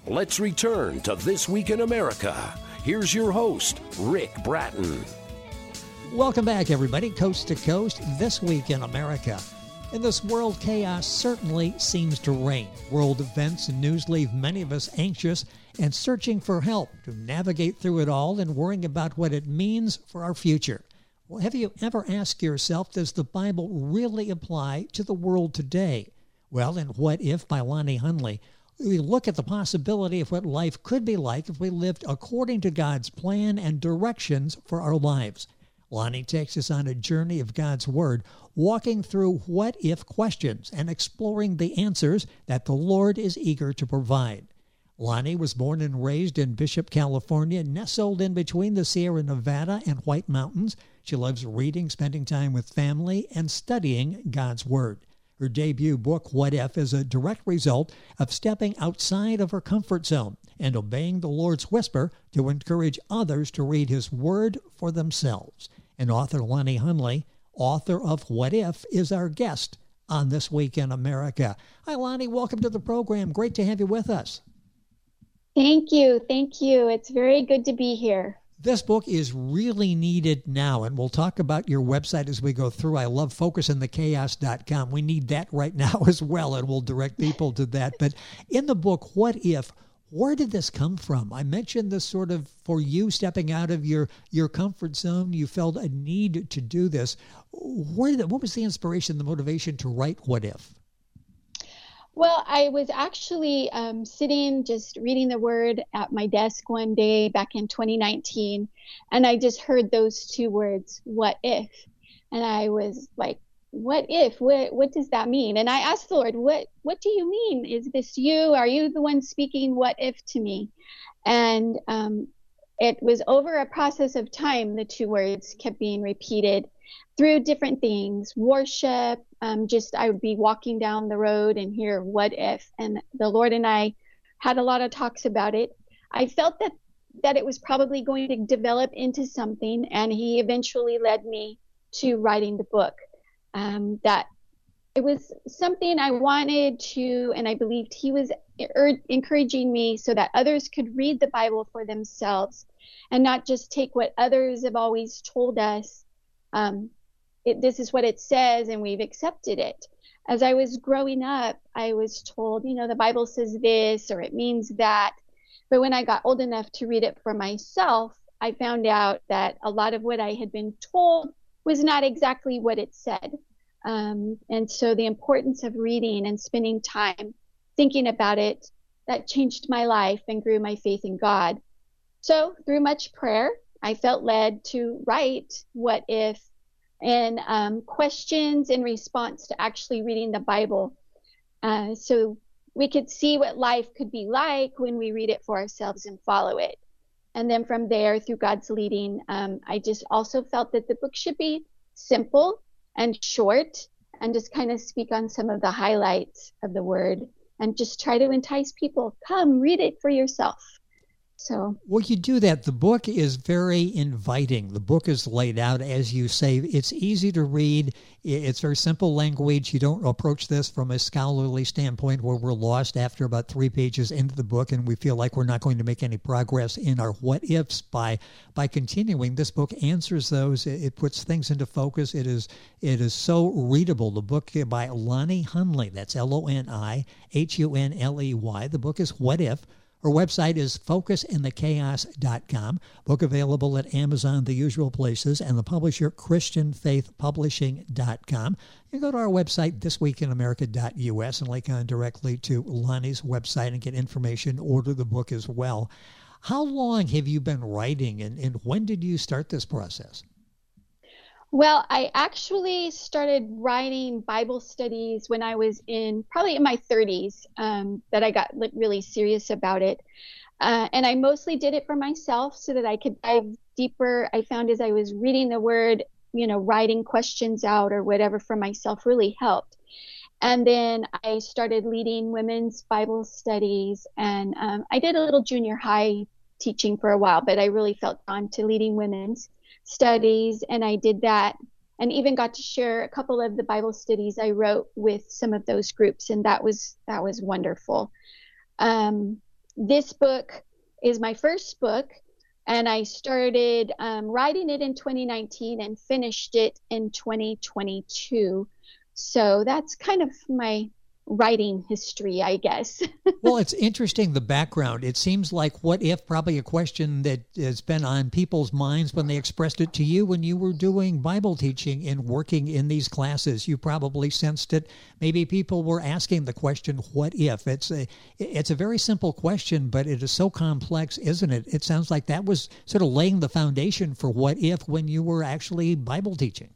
Let's return to This Week in America. Here's your host, Rick Bratton. Welcome back, everybody, coast to coast, This Week in America. In this world, chaos certainly seems to reign. World events and news leave many of us anxious and searching for help to navigate through it all and worrying about what it means for our future. Well, have you ever asked yourself, does the Bible really apply to the world today? Well, in What If by Lonnie Hunley, we look at the possibility of what life could be like if we lived according to God's plan and directions for our lives. Lonnie takes us on a journey of God's Word, walking through what-if questions and exploring the answers that the Lord is eager to provide. Lonnie was born and raised in Bishop, California, nestled in between the Sierra Nevada and White Mountains. She loves reading, spending time with family, and studying God's Word. Her debut book, What If, is a direct result of stepping outside of her comfort zone and obeying the Lord's whisper to encourage others to read His Word for themselves. And author Lonnie Hunley, author of What If, is our guest on This Week in America. Hi, Lonnie. Welcome to the program. Great to have you with us. Thank you. Thank you. It's very good to be here. This book is really needed now, and we'll talk about your website as we go through. I love focusinthechaos.com. We need that right now as well, and we'll direct people to that. But in the book, What If, where did this come from? I mentioned this sort of for you stepping out of your comfort zone. You felt a need to do this. What was the inspiration, the motivation to write What If? Well, I was actually sitting just reading the Word at my desk one day back in 2019, and I just heard those two words, what if? And I was like, what if? What does that mean? And I asked the Lord, what do you mean? Is this you? Are you the one speaking what if to me? And it was over a process of time, the two words kept being repeated through different things, worship, I would be walking down the road and hear what if, and the Lord and I had a lot of talks about it. I felt that it was probably going to develop into something, and He eventually led me to writing the book. That it was something I wanted to, and I believed He was encouraging me so that others could read the Bible for themselves and not just take what others have always told us. This is what it says, and we've accepted it. As I was growing up, I was told, the Bible says this, or it means that. But when I got old enough to read it for myself, I found out that a lot of what I had been told was not exactly what it said. And so the importance of reading and spending time thinking about it, that changed my life and grew my faith in God. So through much prayer, I felt led to write What If, and questions in response to actually reading the Bible. So we could see what life could be like when we read it for ourselves and follow it. And then from there, through God's leading, I just also felt that the book should be simple and short and just kind of speak on some of the highlights of the Word and just try to entice people, come read it for yourself. So, well, you do that. The book is very inviting. The book is laid out, as you say. It's easy to read. It's very simple language. You don't approach this from a scholarly standpoint where we're lost after about 3 pages into the book and we feel like we're not going to make any progress in our what-ifs by continuing. This book answers those. It puts things into focus. It is so readable. The book by Lonnie Hunley, that's Lonnie Hunley. The book is What If. Her website is focusinthechaos.com. Book available at Amazon, the usual places, and the publisher ChristianFaithPublishing.com. You can go to our website, thisweekinamerica.us, and link on directly to Lonnie's website and get information, order the book as well. How long have you been writing, and when did you start this process? Well, I actually started writing Bible studies when I was probably in my 30s, that I got really serious about it. And I mostly did it for myself so that I could dive deeper. I found as I was reading the Word, writing questions out or whatever for myself really helped. And then I started leading women's Bible studies, and I did a little junior high teaching for a while, but I really felt drawn to leading women's studies, and I did that and even got to share a couple of the Bible studies I wrote with some of those groups, and that was wonderful. this book is my first book, and I started writing it in 2019 and finished it in 2022. So that's kind of my writing history, I guess. Well, it's interesting, the background. It seems like what if probably a question that has been on people's minds when they expressed it to you when you were doing Bible teaching and working in these classes. You probably sensed it. Maybe people were asking the question, what if? It's a very simple question, but it is so complex, isn't it? It sounds like that was sort of laying the foundation for what if when you were actually Bible teaching.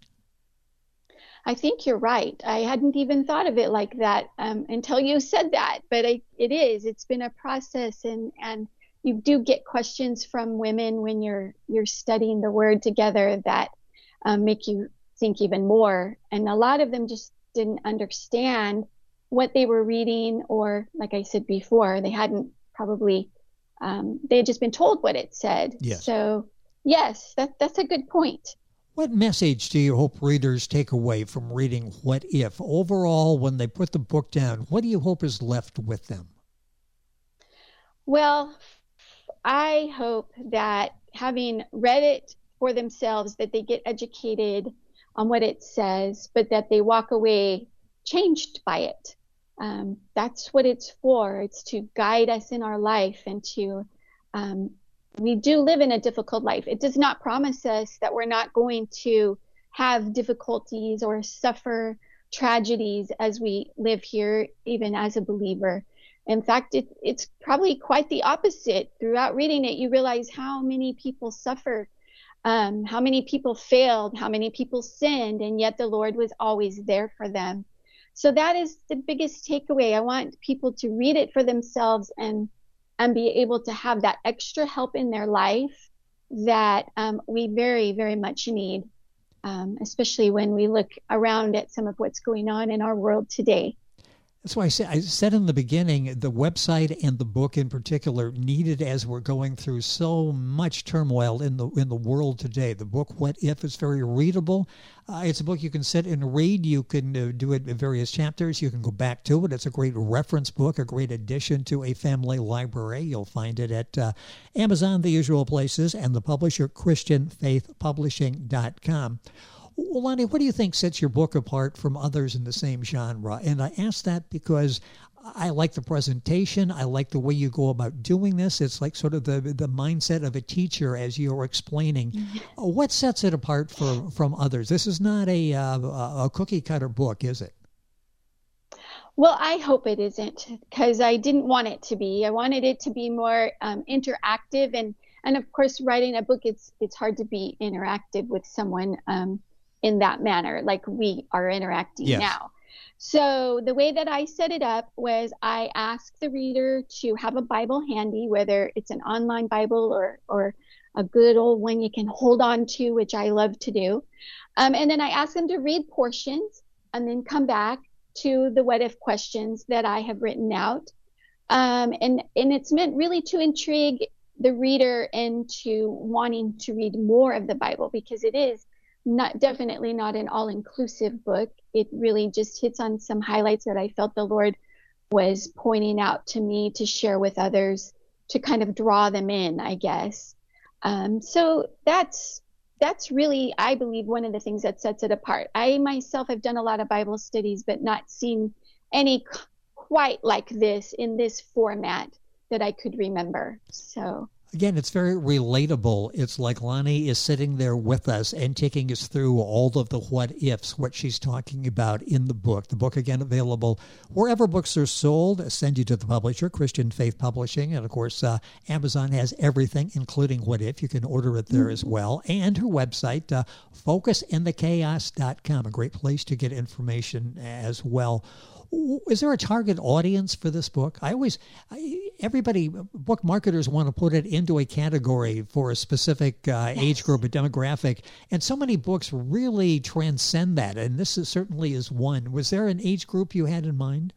I think you're right. I hadn't even thought of it like that until you said that, but it is. It's been a process, and you do get questions from women when you're studying the Word together that make you think even more. And a lot of them just didn't understand what they were reading, or like I said before, they hadn't probably they had just been told what it said. Yes. So yes, that's a good point. What message do you hope readers take away from reading What If? Overall, when they put the book down, what do you hope is left with them? Well, I hope that having read it for themselves, that they get educated on what it says, but that they walk away changed by it. That's what it's for. It's to guide us in our life, and to we do live in a difficult life. It does not promise us that we're not going to have difficulties or suffer tragedies as we live here, even as a believer. In fact, it's probably quite the opposite. Throughout reading it, you realize how many people suffered, how many people failed, how many people sinned, and yet the Lord was always there for them. So that is the biggest takeaway. I want people to read it for themselves and be able to have that extra help in their life that we very, very much need, especially when we look around at some of what's going on in our world today. That's why I said in the beginning, the website and the book in particular needed as we're going through so much turmoil in the world today. The book, What If, is very readable. It's a book you can sit and read. You can do it in various chapters. You can go back to it. It's a great reference book, a great addition to a family library. You'll find it at Amazon, the usual places, and the publisher, ChristianFaithPublishing.com. Well, Lonnie, what do you think sets your book apart from others in the same genre? And I ask that because I like the presentation. I like the way you go about doing this. It's like sort of the mindset of a teacher as you're explaining. What sets it apart from others? This is not a cookie cutter book, is it? Well, I hope it isn't, because I didn't want it to be. I wanted it to be more interactive, and of course, writing a book, it's hard to be interactive with someone in that manner, like we are interacting now. So the way that I set it up was I asked the reader to have a Bible handy, whether it's an online Bible or a good old one you can hold on to, which I love to do. And then I asked them to read portions and then come back to the what if questions that I have written out. And it's meant really to intrigue the reader into wanting to read more of the Bible, because it is definitely not an all-inclusive book. It really just hits on some highlights that I felt the Lord was pointing out to me to share with others, to kind of draw them in, I guess. So that's really, I believe, one of the things that sets it apart. I myself have done a lot of Bible studies, but not seen any quite like this in this format that I could remember. So again, it's very relatable. It's like Lonnie is sitting there with us and taking us through all of the what ifs, what she's talking about in the book. The book, again, available wherever books are sold. Send you to the publisher, Christian Faith Publishing. And, of course, Amazon has everything, including What If. You can order it there as well. And her website, focusinthechaos.com, a great place to get information as well. Is there a target audience for this book? Everybody, book marketers want to put it into a category for a specific age group, a demographic, and so many books really transcend that, and this certainly is one. Was there an age group you had in mind?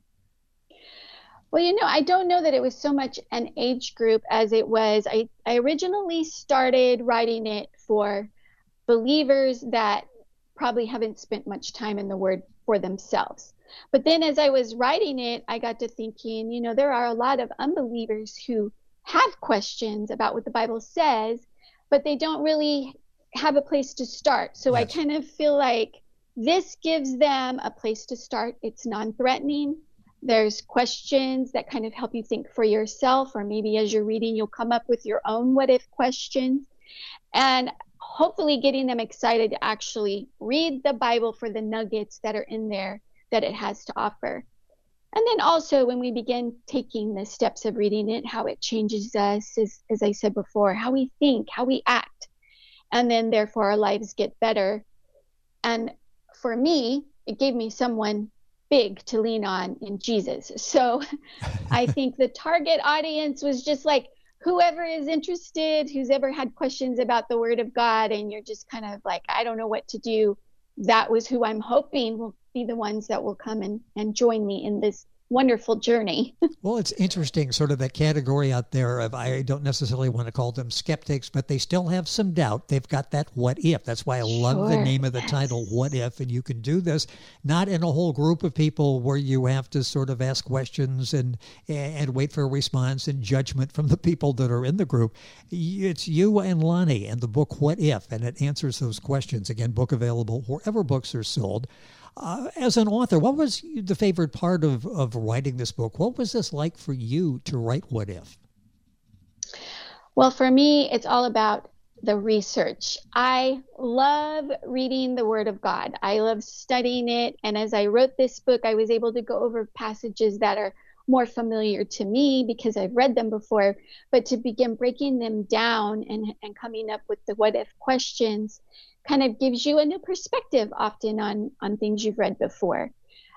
Well, I don't know that it was so much an age group as it was. I originally started writing it for believers that probably haven't spent much time in the Word for themselves. But then as I was writing it, I got to thinking, there are a lot of unbelievers who have questions about what the Bible says, but they don't really have a place to start. So I kind of feel like this gives them a place to start. It's non-threatening. There's questions that kind of help you think for yourself, or maybe as you're reading, you'll come up with your own what if questions, and hopefully getting them excited to actually read the Bible for the nuggets that are in there that it has to offer. And then also when we begin taking the steps of reading it, how it changes us, as I said before, how we think, how we act, and then therefore our lives get better. And for me, it gave me someone big to lean on in Jesus. So I think the target audience was just like whoever is interested, who's ever had questions about the Word of God, and you're just kind of like, I don't know what to do. That was who I'm hoping will be the ones that will come and join me in this wonderful journey. Well, it's interesting, sort of that category out there of, I don't necessarily want to call them skeptics, but they still have some doubt. They've got that what if. That's why I love the name of the title, What If. And you can do this not in a whole group of people where you have to sort of ask questions and wait for a response and judgment from the people that are in the group. It's you and Lonnie and the book What If, and it answers those questions. Again, book available wherever books are sold. As an author, what was the favorite part of writing this book? What was this like for you to write What If? Well, for me, it's all about the research. I love reading the Word of God. I love studying it. And as I wrote this book, I was able to go over passages that are more familiar to me because I've read them before, but to begin breaking them down and coming up with the what if questions kind of gives you a new perspective often on things you've read before.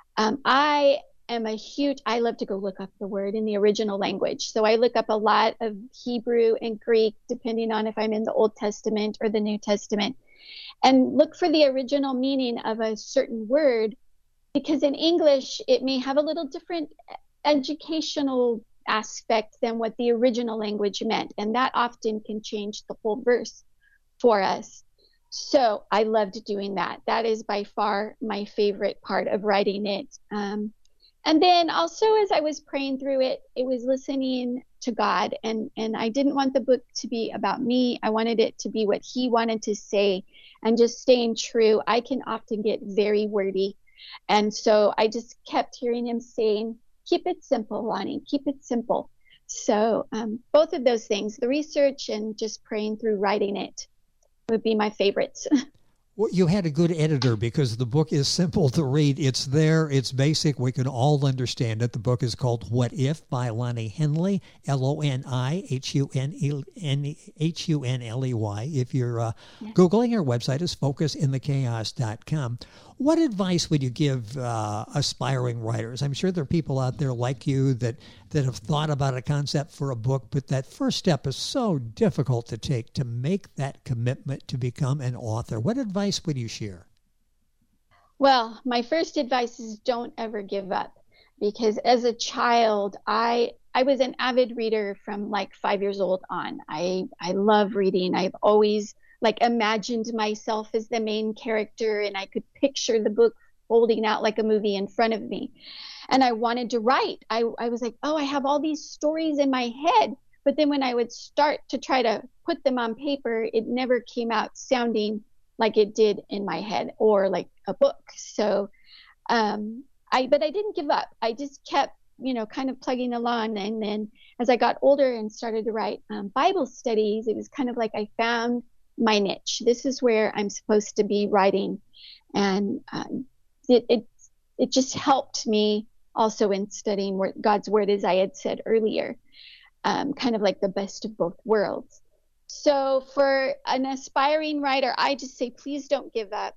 I love to go look up the word in the original language. So I look up a lot of Hebrew and Greek, depending on if I'm in the Old Testament or the New Testament, and look for the original meaning of a certain word, because in English, it may have a little different educational aspect than what the original language meant. And that often can change the whole verse for us. So I loved doing that. That is by far my favorite part of writing it. And then also as I was praying through it, it was listening to God. And I didn't want the book to be about me. I wanted it to be what He wanted to say, and just staying true. I can often get very wordy. And so I just kept hearing Him saying, keep it simple, Lonnie, keep it simple. So both of those things, the research and just praying through writing it, would be my favorites. Well, you had a good editor because the book is simple to read. It's there. It's basic. We can all understand it. The book is called What If by Lonnie Henley, Lonihunley. If you're Googling, her website is focusinthechaos.com. What advice would you give aspiring writers? I'm sure there are people out there like you that have thought about a concept for a book, but that first step is so difficult to take, to make that commitment to become an author. What advice would you share? Well, my first advice is don't ever give up, because as a child, I was an avid reader from like 5 years old on. I love reading. I've always imagined myself as the main character, and I could picture the book folding out like a movie in front of me. And I wanted to write. I was like, oh, I have all these stories in my head. But then when I would start to try to put them on paper, it never came out sounding like it did in my head or like a book. So, but I didn't give up. I just kept, kind of plugging along. And then as I got older and started to write Bible studies, it was kind of like I found my niche. This is where I'm supposed to be writing. And it just helped me also in studying God's word, as I had said earlier, kind of like the best of both worlds. So for an aspiring writer, I just say, please don't give up.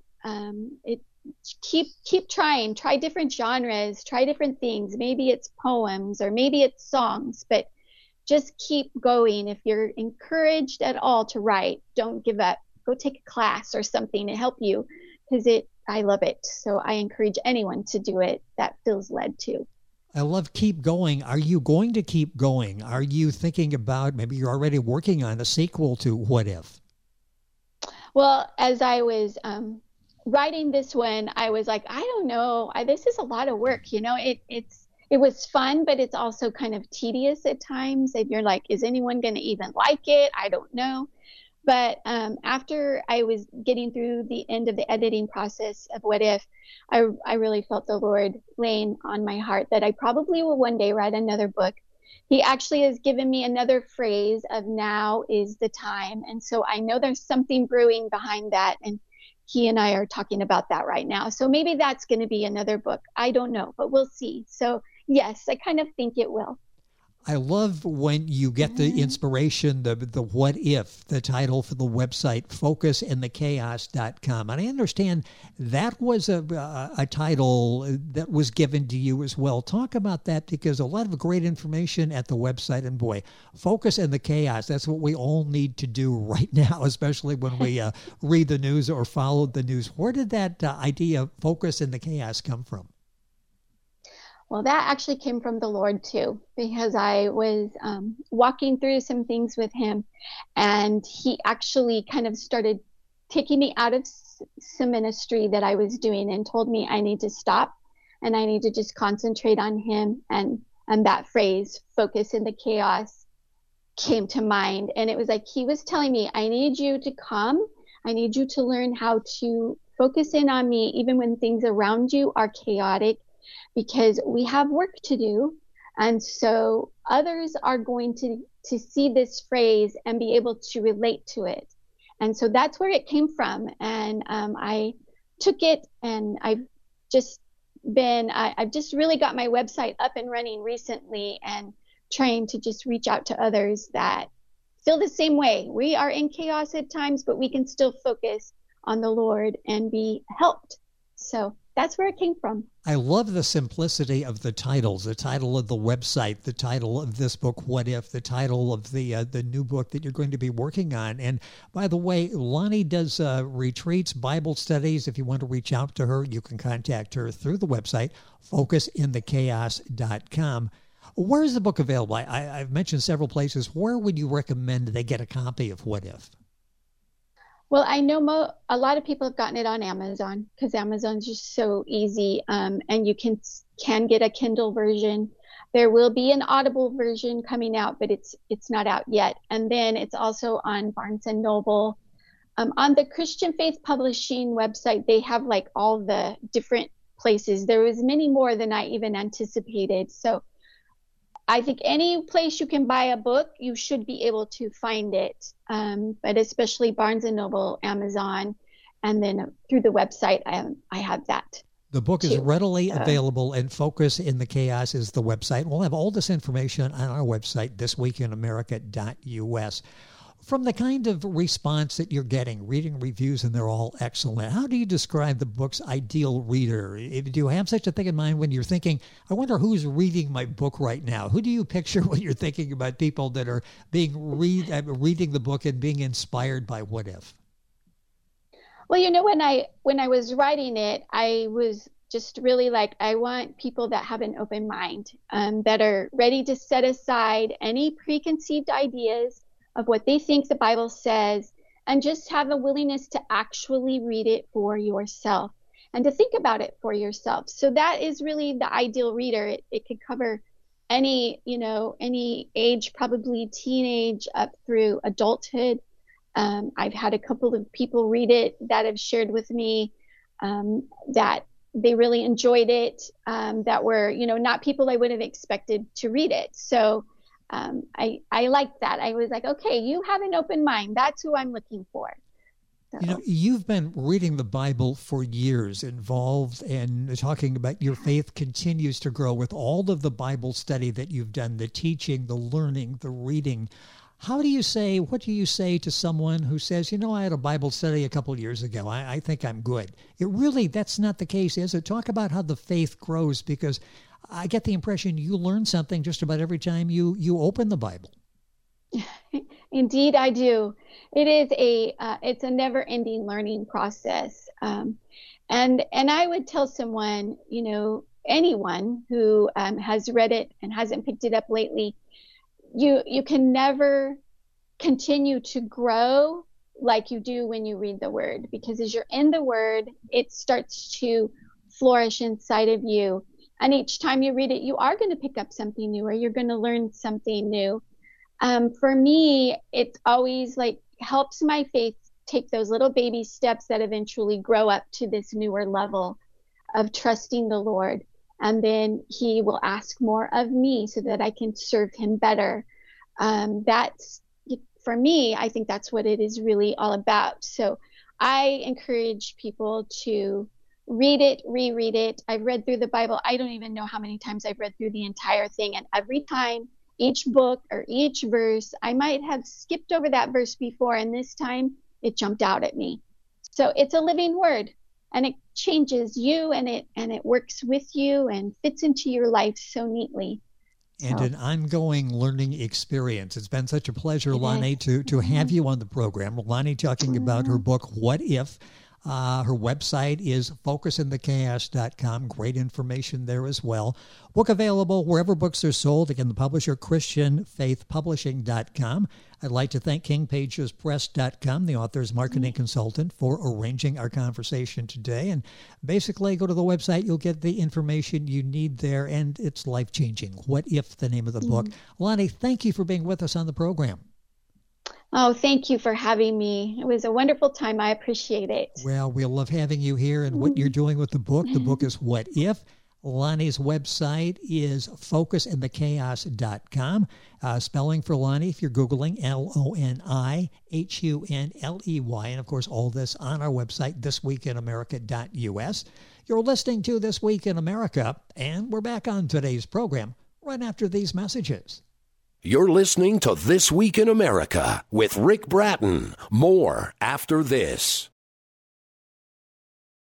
Keep trying, try different genres, try different things. Maybe it's poems or maybe it's songs, but just keep going. If you're encouraged at all to write, don't give up. Go take a class or something to help you, because I love it. So I encourage anyone to do it that feels led to. I love keep going. Are you going to keep going? Are you thinking about, maybe you're already working on a sequel to What If? Well, as I was writing this one, I was like, I don't know, this is a lot of work. It was fun, but it's also kind of tedious at times. And you're like, is anyone going to even like it? I don't know. But after I was getting through the end of the editing process of What If, I really felt the Lord laying on my heart that I probably will one day write another book. He actually has given me another phrase of now is the time. And so I know there's something brewing behind that. And he and I are talking about that right now. So maybe that's going to be another book. I don't know, but we'll see. So yes, I kind of think it will. I love when you get the inspiration, the what if, the title for the website, focusinthechaos.com. And I understand that was a title that was given to you as well. Talk about that, because a lot of great information at the website. And boy, Focus in the Chaos, that's what we all need to do right now, especially when we read the news or follow the news. Where did that idea of Focus in the Chaos come from? Well, that actually came from the Lord too, because I was walking through some things with him, and he actually kind of started taking me out of some ministry that I was doing and told me I need to stop and I need to just concentrate on him. And that phrase, focus in the chaos, came to mind. And it was like he was telling me, I need you to come. I need you to learn how to focus in on me, even when things around you are chaotic, because we have work to do. And so others are going to see this phrase and be able to relate to it. And so that's where it came from. And I took it, and I've just really got my website up and running recently, and trying to just reach out to others that feel the same way. We are in chaos at times, but we can still focus on the Lord and be helped. So that's where it came from. I love the simplicity of the titles, the title of the website, the title of this book, What If, the title of the new book that you're going to be working on. And by the way, Lonnie does retreats, Bible studies. If you want to reach out to her, you can contact her through the website, focusinthechaos.com. Where is the book available? I've mentioned several places. Where would you recommend they get a copy of What If? Well, I know a lot of people have gotten it on Amazon, because Amazon's just so easy, and you can get a Kindle version. There will be an Audible version coming out, but it's not out yet. And then it's also on Barnes and Noble. On the Christian Faith Publishing website, they have like all the different places. There was many more than I even anticipated. So I think any place you can buy a book, you should be able to find it, but especially Barnes & Noble, Amazon, and then through the website, I have that. The book is readily available, and Focus in the Chaos is the website. We'll have all this information on our website, thisweekinamerica.us. From the kind of response that you're getting, reading reviews, and they're all excellent, how do you describe the book's ideal reader? Do you have such a thing in mind when you're thinking, I wonder who's reading my book right now? Who do you picture when you're thinking about people that are reading the book and being inspired by What If? Well, when I was writing it, I was just really like, I want people that have an open mind, that are ready to set aside any preconceived ideas of what they think the Bible says, and just have a willingness to actually read it for yourself and to think about it for yourself. So that is really the ideal reader. It could cover any age, probably teenage up through adulthood. I've had a couple of people read it that have shared with me that they really enjoyed it, that were, not people I would have expected to read it. So I liked that. I was like, okay, you have an open mind. That's who I'm looking for. So. You've been reading the Bible for years, involved and talking about your faith continues to grow with all of the Bible study that you've done, the teaching, the learning, the reading. What do you say to someone who says, I had a Bible study a couple of years ago. I think I'm good. That's not the case, is it? Talk about how the faith grows, because I get the impression you learn something just about every time you open the Bible. Indeed, I do. It is it's a never-ending learning process. And I would tell someone, anyone who has read it and hasn't picked it up lately, you can never continue to grow like you do when you read the Word, because as you're in the Word, it starts to flourish inside of you. And each time you read it, you are going to pick up something new, or you're going to learn something new. For me, it's always like helps my faith take those little baby steps that eventually grow up to this newer level of trusting the Lord. And then he will ask more of me so that I can serve him better. That's, for me, I think that's what it is really all about. So I encourage people to read it, reread it. I've read through the Bible. I don't even know how many times I've read through the entire thing. And every time, each book or each verse, I might have skipped over that verse before, and this time it jumped out at me. So it's a living word, and it changes you, and it works with you and fits into your life so neatly. And an ongoing learning experience. It's been such a pleasure, Lonnie, to have you on the program. Lonnie talking about her book, What If? Her website is focusinthechaos.com. Great information there as well. Book available wherever books are sold. Again, the publisher, ChristianFaithPublishing.com. I'd like to thank KingPagesPress.com, the author's marketing consultant, for arranging our conversation today. And basically, go to the website. You'll get the information you need there, and it's life-changing. What If, the name of the book. Lonnie, thank you for being with us on the program. Oh, thank you for having me. It was a wonderful time. I appreciate it. Well, we love having you here and what you're doing with the book. The book is What If? Lonnie's website is focusinthechaos.com. Spelling for Lonnie, if you're Googling, LONIHUNLEY. And, of course, all this on our website, thisweekinamerica.us. You're listening to This Week in America, and we're back on today's program right after these messages. You're listening to This Week in America with Rick Bratton. More after this.